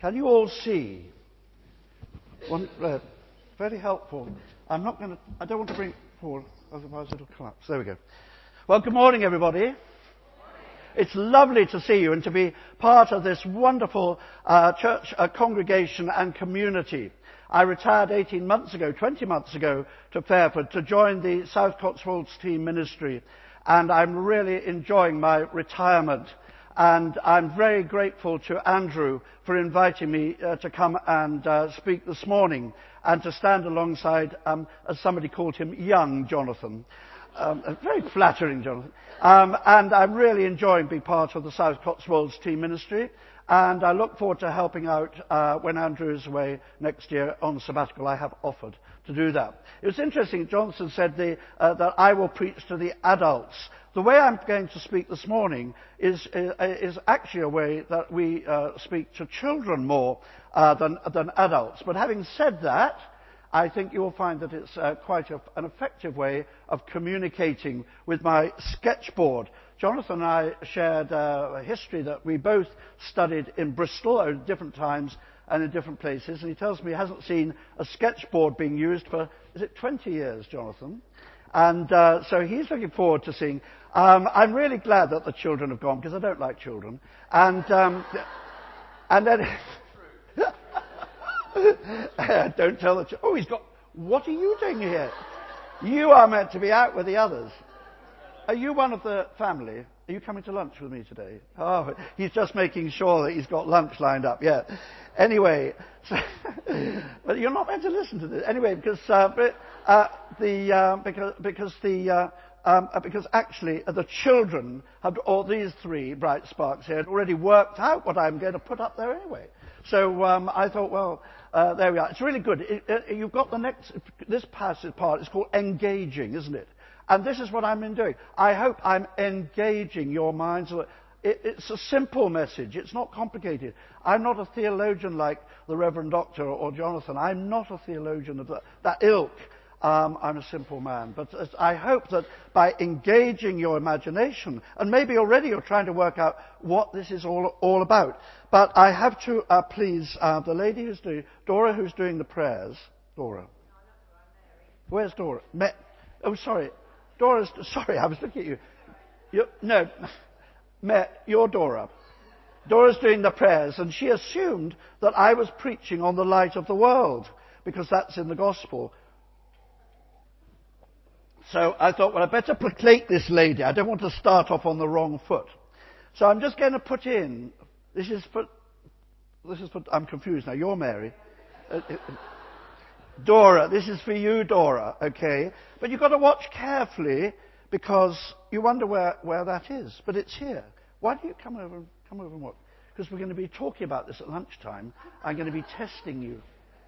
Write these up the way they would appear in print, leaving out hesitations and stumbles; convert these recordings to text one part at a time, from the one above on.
Can you all see? Very helpful. I don't want to bring it forward, otherwise it'll collapse. There we go. Well, good morning, everybody. It's lovely to see you and to be part of this wonderful church congregation and community. I retired 20 months ago to Fairford to join the South Cotswolds Team Ministry, and I'm really enjoying my retirement. And I'm very grateful to Andrew for inviting me to come and speak this morning and to stand alongside, as somebody called him, young Jonathan. Very flattering, Jonathan. And I'm really enjoying being part of the South Cotswolds Team Ministry. And I look forward to helping out when Andrew is away next year on sabbatical. I have offered to do that. It was interesting, Johnson said that I will preach to the adults. The way I'm going to speak this morning is actually a way that we speak to children more than adults. But having said that, I think you will find that it's quite an effective way of communicating with my sketchboard. Jonathan and I shared a history that we both studied in Bristol at different times and in different places. And he tells me he hasn't seen a sketchboard being used for, is it 20 years, Jonathan? And so he's looking forward to seeing. I'm really glad that the children have gone, because I don't like children. And then... Don't tell the children. Oh, he's got... What are you doing here? You are meant to be out with the others. Are you one of the family? Are you coming to lunch with me today? Oh, he's just making sure that he's got lunch lined up. Yeah. Anyway, but you're not meant to listen to this anyway, because actually the children have, or these three bright sparks here, had already worked out what I'm going to put up there anyway. So I thought, well, there we are. It's really good. You've got the next. This passage part is called engaging, isn't it? And this is what I've been doing. I hope I'm engaging your minds. It's a simple message. It's not complicated. I'm not a theologian like the Reverend Doctor or Jonathan. I'm not a theologian of that ilk. I'm a simple man. But I hope that by engaging your imagination, and maybe already you're trying to work out what this is all about. But I have to please the lady who's doing, Dora, who's doing the prayers. Dora. Where's Dora? Oh, sorry. Dora's, sorry, I was looking at you. You're Dora. Dora's doing the prayers, and she assumed that I was preaching on the light of the world, because that's in the gospel. So I thought, well, I better placate this lady. I don't want to start off on the wrong foot. So I'm just going to put in, this is for, I'm confused now, you're Mary. Dora, this is for you, Dora, okay? But you've got to watch carefully, because you wonder where that is. But it's here. Why don't you come over and watch? Because we're going to be talking about this at lunchtime. I'm going to be testing you.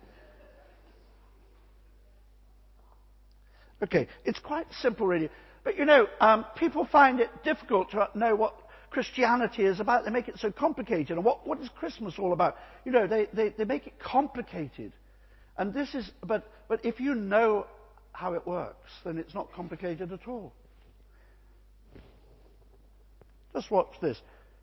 Okay, it's quite simple really. But you know, people find it difficult to know what Christianity is about. They make it so complicated. And what is Christmas all about? You know, they make it complicated. And this is, but if you know how it works, then it's not complicated at all. Just watch this.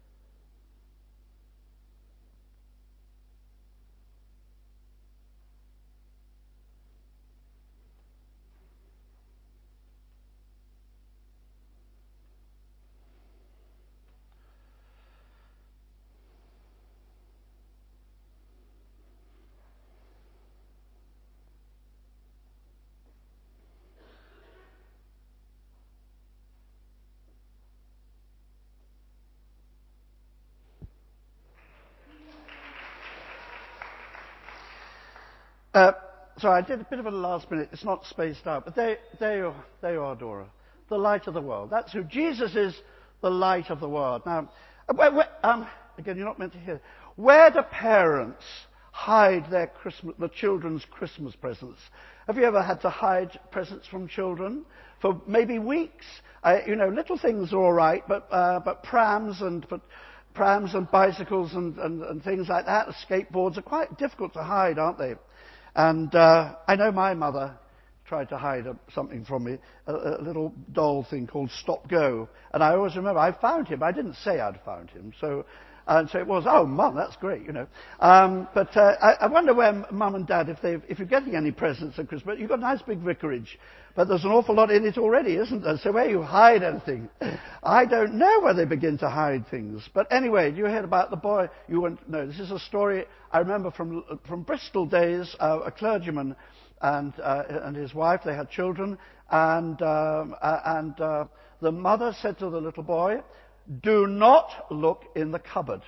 So I did a bit of a last minute. It's not spaced out, but there you are, Dora. The light of the world. That's who Jesus is. The light of the world. Now, again, you're not meant to hear. Where do parents hide the children's Christmas presents? Have you ever had to hide presents from children for maybe weeks? You know, little things are all right, but prams and bicycles and things like that, skateboards are quite difficult to hide, aren't they? And I know my mother tried to hide something from me, a little doll thing called Stop Go. And I always remember, I found him. I didn't say I'd found him. So And so it was, oh, Mum, that's great, But I wonder where Mum and Dad, if you're getting any presents at Christmas, you've got a nice big vicarage, but there's an awful lot in it already, isn't there? So where you hide anything? I don't know where they begin to hide things. But anyway, you heard about the boy? You wouldn't know. This is a story I remember from Bristol days, a clergyman and his wife, they had children, and the mother said to the little boy, "Do not look in the cupboard."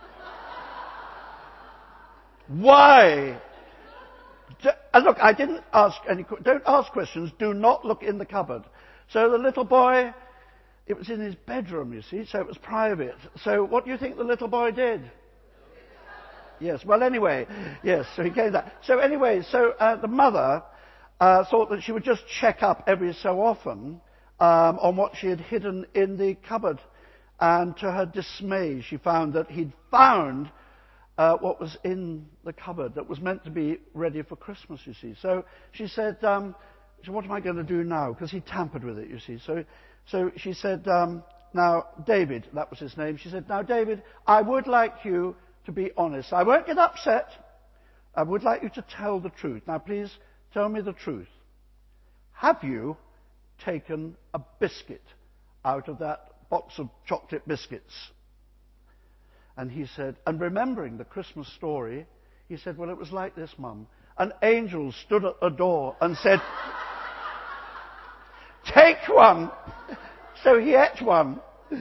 Why? Look, I didn't ask any. Don't ask questions. Do not look in the cupboard. So the little boy, it was in his bedroom, you see, so it was private. So what do you think the little boy did? Yes. Well, anyway, yes. So he came there. So anyway, the mother thought that she would just check up every so often on what she had hidden in the cupboard. And to her dismay, she found that he'd found what was in the cupboard that was meant to be ready for Christmas, you see. So she said, what am I going to do now? Because he tampered with it, you see. So she said, now, David, that was his name. She said, now, David, I would like you to be honest. I won't get upset. I would like you to tell the truth. Now, please tell me the truth. Have you taken a biscuit out of that box of chocolate biscuits? And he said, and remembering the Christmas story, he said, well, it was like this, Mum. An angel stood at the door and said, take one. So he ate one.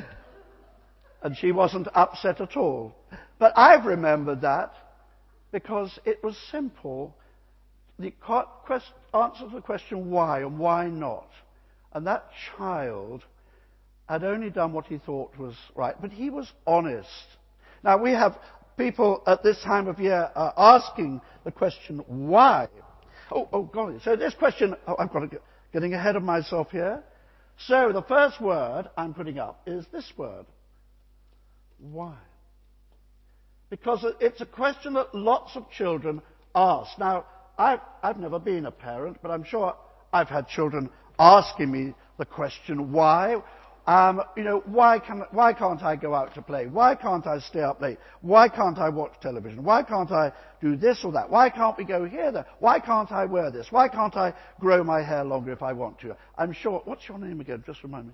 And she wasn't upset at all. But I've remembered that because it was simple. The answer to the question why and why not. And that child had only done what he thought was right, but he was honest. Now, we have people at this time of year asking the question, why? Oh, golly. So this question, I've got to getting ahead of myself here. So the first word I'm putting up is this word. Why? Because it's a question that lots of children ask. Now, I've never been a parent, but I'm sure I've had children asking me the question, why? Why can't I go out to play? Why can't I stay up late? Why can't I watch television? Why can't I do this or that? Why can't we go here, there? Why can't I wear this? Why can't I grow my hair longer if I want to? I'm sure. What's your name again? Just remind me.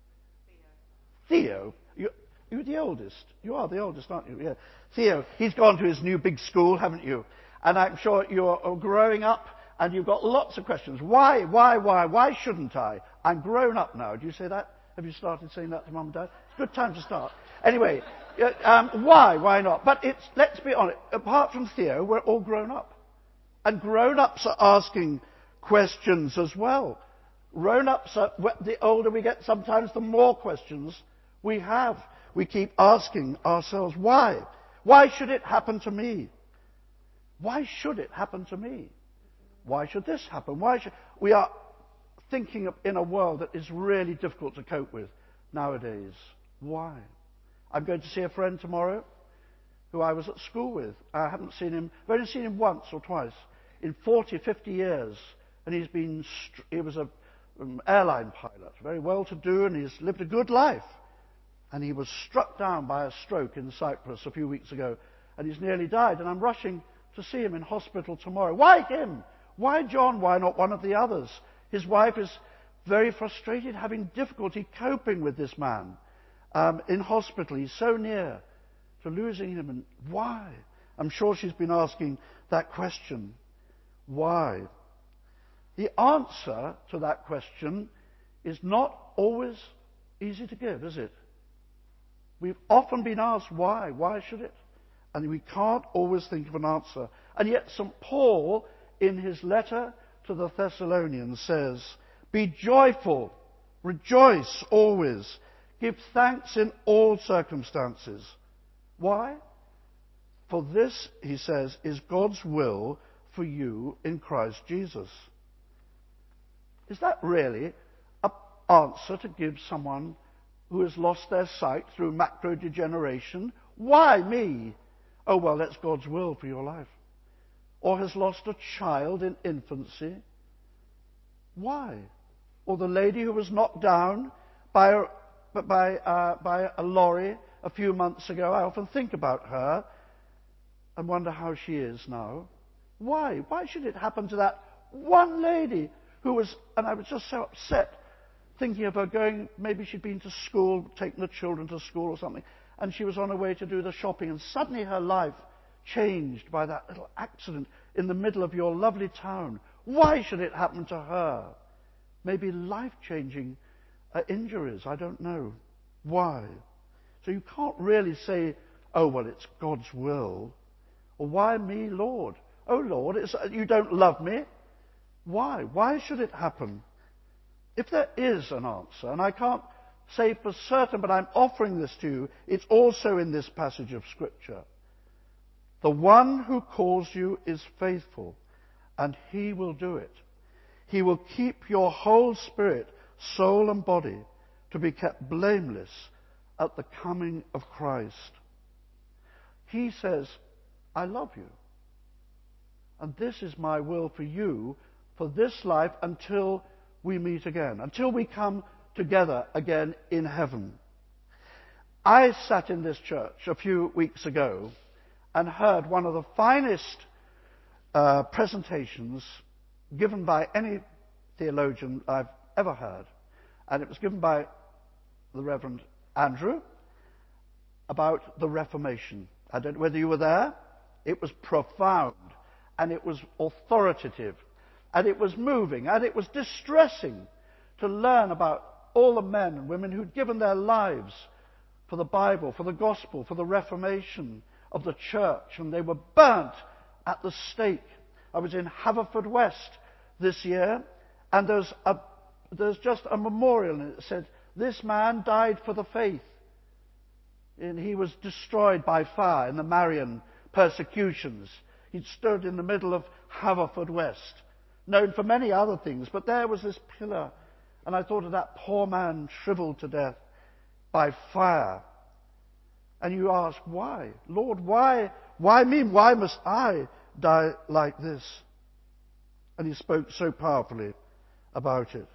Theo. You're the oldest. You are the oldest, aren't you? Yeah. Theo, he's gone to his new big school, haven't you? And I'm sure you're growing up and you've got lots of questions. Why? Why shouldn't I? I'm grown up now. Do you say that? Have you started saying that to Mum and Dad? It's a good time to start. Anyway, why? Why not? But let's be honest, apart from Theo, we're all grown up. And grown-ups are asking questions as well. Grown-ups, the older we get, sometimes the more questions we have. We keep asking ourselves, why? Why should it happen to me? Why should it happen to me? Why should this happen? We are thinking in a world that is really difficult to cope with nowadays. Why? I'm going to see a friend tomorrow who I was at school with. I haven't seen him, I've only seen him once or twice in 40, 50 years. And he was an airline pilot, very well to do, and he's lived a good life. And he was struck down by a stroke in Cyprus a few weeks ago, and he's nearly died. And I'm rushing to see him in hospital tomorrow. Why him? Why John? Why not one of the others? His wife is very frustrated, having difficulty coping with this man in hospital. He's so near to losing him. And why? I'm sure she's been asking that question. Why? The answer to that question is not always easy to give, is it? We've often been asked why. Why should it? And we can't always think of an answer. And yet St. Paul, in his letter to the Thessalonians, says, be joyful, rejoice always, give thanks in all circumstances. Why? For this, he says, is God's will for you in Christ Jesus. Is that really an answer to give someone who has lost their sight through macular degeneration? Why me? Oh, well, that's God's will for your life. Or has lost a child in infancy? Why? Or the lady who was knocked down by a lorry a few months ago. I often think about her and wonder how she is now. Why? Why should it happen to that one lady who was, and I was just so upset thinking of her going, maybe she'd been to school, taking the children to school or something, and she was on her way to do the shopping, and suddenly her life changed by that little accident in the middle of your lovely town. Why should it happen to her? Maybe life-changing injuries, I don't know. Why? So you can't really say, oh, well, it's God's will. Or why me, Lord? Oh, Lord, you don't love me? Why? Why should it happen? If there is an answer, and I can't say for certain, but I'm offering this to you, it's also in this passage of Scripture. The one who calls you is faithful, and he will do it. He will keep your whole spirit, soul and body to be kept blameless at the coming of Christ. He says, I love you. And this is my will for you for this life until we meet again, until we come together again in heaven. I sat in this church a few weeks ago and heard one of the finest presentations given by any theologian I've ever heard. And it was given by the Reverend Andrew about the Reformation. I don't know whether you were there. It was profound, and it was authoritative, and it was moving, and it was distressing to learn about all the men and women who'd given their lives for the Bible, for the gospel, for the Reformation of the church, and they were burnt at the stake. I was in Haverfordwest this year, and there's just a memorial, and it said, this man died for the faith. And he was destroyed by fire in the Marian persecutions. He'd stood in the middle of Haverfordwest, known for many other things, but there was this pillar, and I thought of that poor man shriveled to death by fire. And you ask, why? Lord, why me? Why must I die like this? And he spoke so powerfully about it.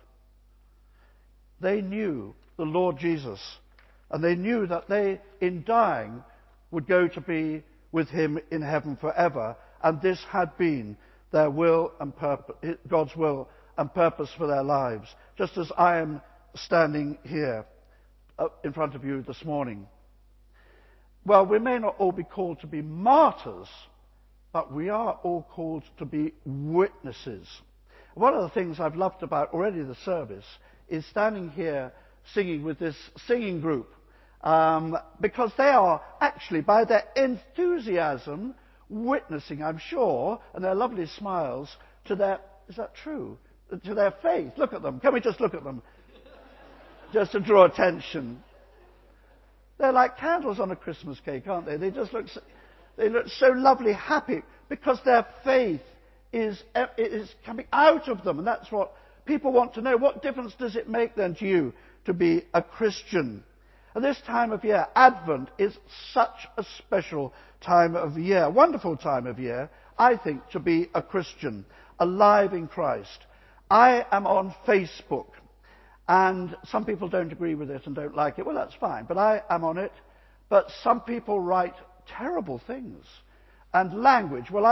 They knew the Lord Jesus, and they knew that they, in dying, would go to be with him in heaven forever, and this had been their will and purpose, God's will and purpose for their lives, just as I am standing here in front of you this morning. Well, we may not all be called to be martyrs, but we are all called to be witnesses. One of the things I've loved about already the service is standing here singing with this singing group, because they are actually, by their enthusiasm, witnessing, I'm sure, and their lovely smiles, to their, is that true? To their faith. Look at them. Can we just look at them? Just to draw attention. They're like candles on a Christmas cake, aren't they? They just look so lovely, happy, because their faith is coming out of them, and that's what people want to know. What difference does it make then to you to be a Christian? At this time of year, Advent is such a special time of year, wonderful time of year, I think, to be a Christian, alive in Christ. I am on Facebook, and some people don't agree with it and don't like it. Well, that's fine, but I am on it. But some people write terrible things. And language, well,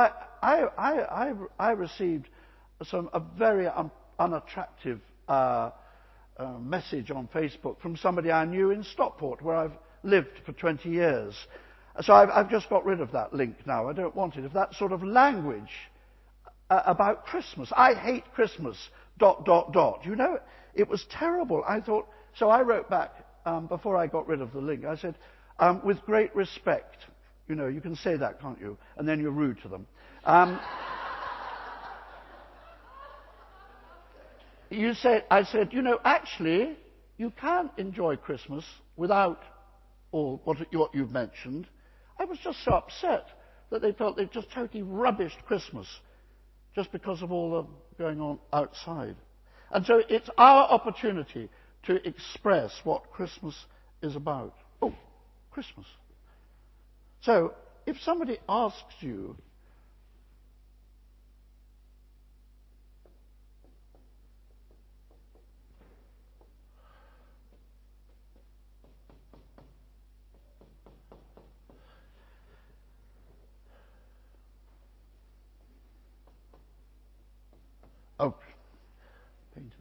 I received a very unattractive message on Facebook from somebody I knew in Stockport, where I've lived for 20 years. So I've just got rid of that link now. I don't want it. If that sort of language about Christmas, I hate Christmas, ... You know, it was terrible. I thought, so I wrote back before I got rid of the link. I said, with great respect. You know, you can say that, can't you? And then you're rude to them. I said, you know, actually, you can enjoy Christmas without all what you've mentioned. I was just so upset that they felt they'd just totally rubbished Christmas just because of all the going on outside. And so it's our opportunity to express what Christmas is about. Oh, Christmas. So, if somebody asks you,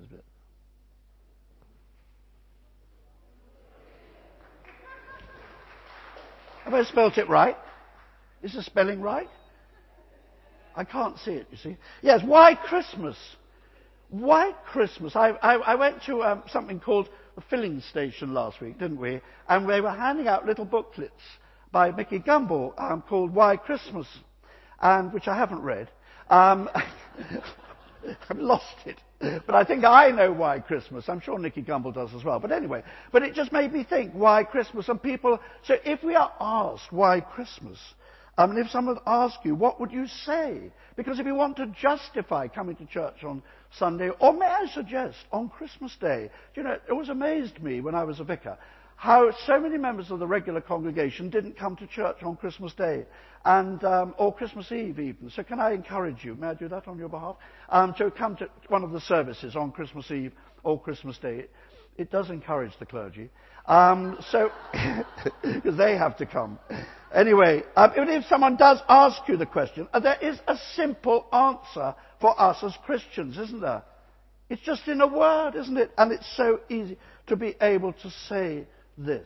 this bit. Have I spelt it right? Is the spelling right? I can't see it, you see. Yes, why Christmas? Why Christmas? I went to something called the filling station last week, didn't we? And they were handing out little booklets by Mickey Gumbel called Why Christmas? And which I haven't read. I've lost it. But I think I know why Christmas. I'm sure Nicky Gumbel does as well. But anyway, but it just made me think, why Christmas? And people, so if we are asked why Christmas, and if someone asks you, what would you say? Because if you want to justify coming to church on Sunday, or may I suggest, on Christmas Day, you know, it always amazed me when I was a vicar, how so many members of the regular congregation didn't come to church on Christmas Day, and or Christmas Eve even. So can I encourage you, may I do that on your behalf, to come to one of the services on Christmas Eve or Christmas Day. It does encourage the clergy, so because they have to come. Anyway, even if someone does ask you the question, there is a simple answer for us as Christians, isn't there? It's just in a word, isn't it? And it's so easy to be able to say this.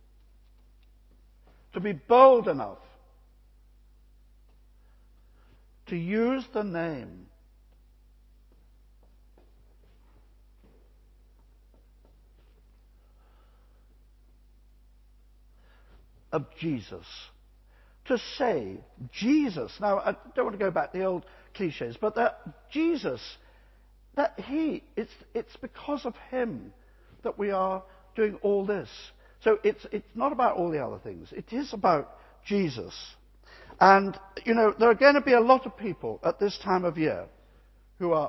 To be bold enough to use the name of Jesus. To say Jesus. Now, I don't want to go back to the old cliches, but that Jesus, that it's because of him that we are doing all this. So it's not about all the other things. It is about Jesus. And, you know, there are going to be a lot of people at this time of year who are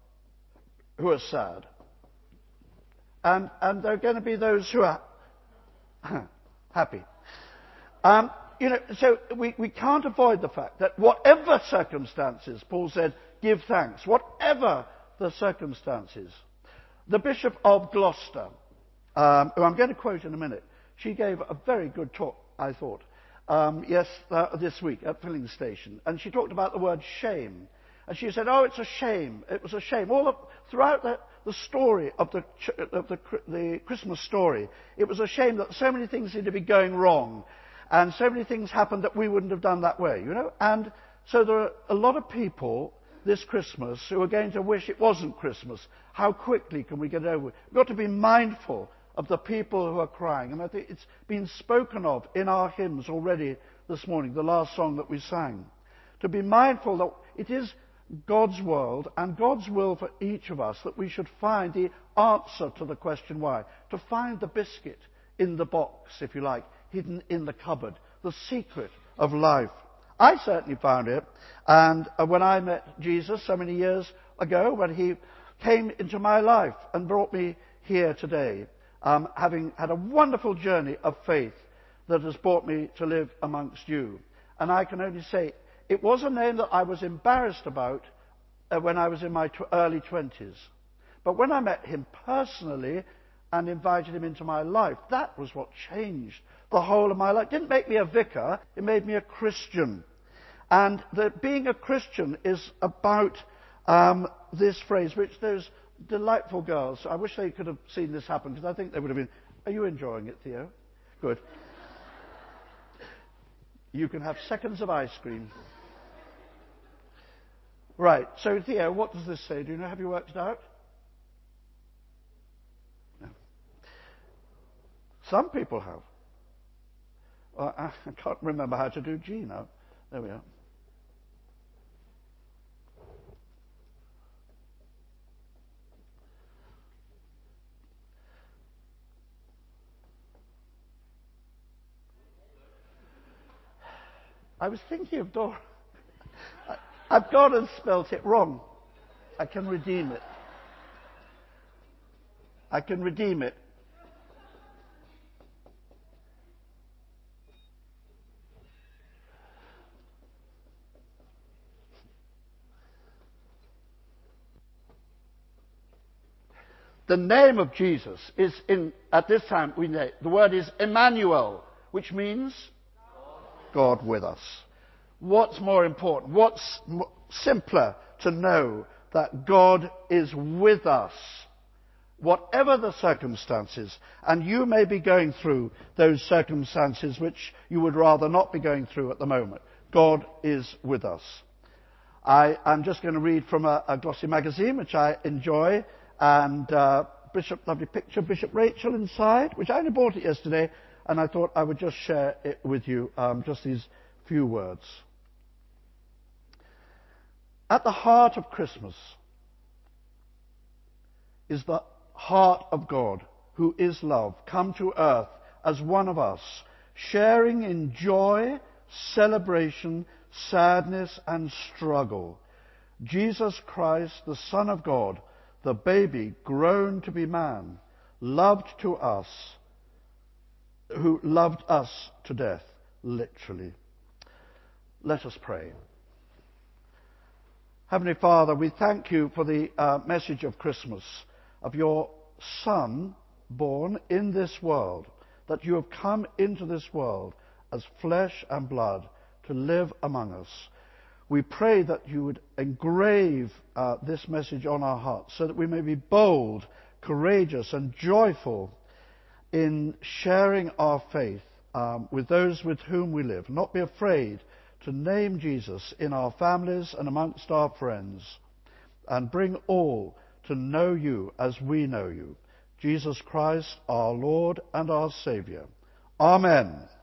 sad. And there are going to be those who are happy. You know, so we can't avoid the fact that whatever circumstances, Paul said, give thanks. Whatever the circumstances. The Bishop of Gloucester, who I'm going to quote in a minute, she gave a very good talk, I thought, this week at Filling Station. And she talked about the word shame. And she said, oh, it's a shame. It was a shame. Throughout the story of the Christmas story, it was a shame that so many things seemed to be going wrong. And so many things happened that we wouldn't have done that way, you know. And so there are a lot of people this Christmas who are going to wish it wasn't Christmas. How quickly can we get over it? We've got to be mindful of the people who are crying. And I think it's been spoken of in our hymns already this morning, the last song that we sang. To be mindful that it is God's world and God's will for each of us that we should find the answer to the question why. To find the biscuit in the box, if you like, hidden in the cupboard, the secret of life. I certainly found it, and when I met Jesus so many years ago, when he came into my life and brought me here today, having had a wonderful journey of faith that has brought me to live amongst you. And I can only say, it was a name that I was embarrassed about when I was in my early 20s. But when I met him personally and invited him into my life, that was what changed the whole of my life. It didn't make me a vicar, it made me a Christian. And being a Christian is about this phrase, which those delightful girls, I wish they could have seen this happen, because I think they would have been. Are you enjoying it, Theo? Good. You can have seconds of ice cream. Right, so Theo, what does this say? Do you know, have you worked it out? No. Some people have. Well, I can't remember how to do G now. There we are. I was thinking of Dora. I've gone and spelt it wrong. I can redeem it. I can redeem it. The name of Jesus is at this time, the word is Emmanuel, which means God with us. What's more important? What's simpler to know that God is with us whatever the circumstances, and you may be going through those circumstances which you would rather not be going through at the moment. God is with us. I'm just going to read from a glossy magazine, which I enjoy, and lovely picture, Bishop Rachel inside, which I only bought it yesterday, and I thought I would just share it with you, just these few words. At the heart of Christmas is the heart of God, who is love, come to earth as one of us, sharing in joy, celebration, sadness and struggle. Jesus Christ, the Son of God, the baby grown to be man, loved to us, who loved us to death, literally. Let us pray. Heavenly Father, we thank you for the message of Christmas, of your Son born in this world, that you have come into this world as flesh and blood to live among us. We pray that you would engrave this message on our hearts so that we may be bold, courageous and joyful in sharing our faith with those with whom we live. Not be afraid to name Jesus in our families and amongst our friends, and bring all to know you as we know you. Jesus Christ, our Lord and our Saviour. Amen.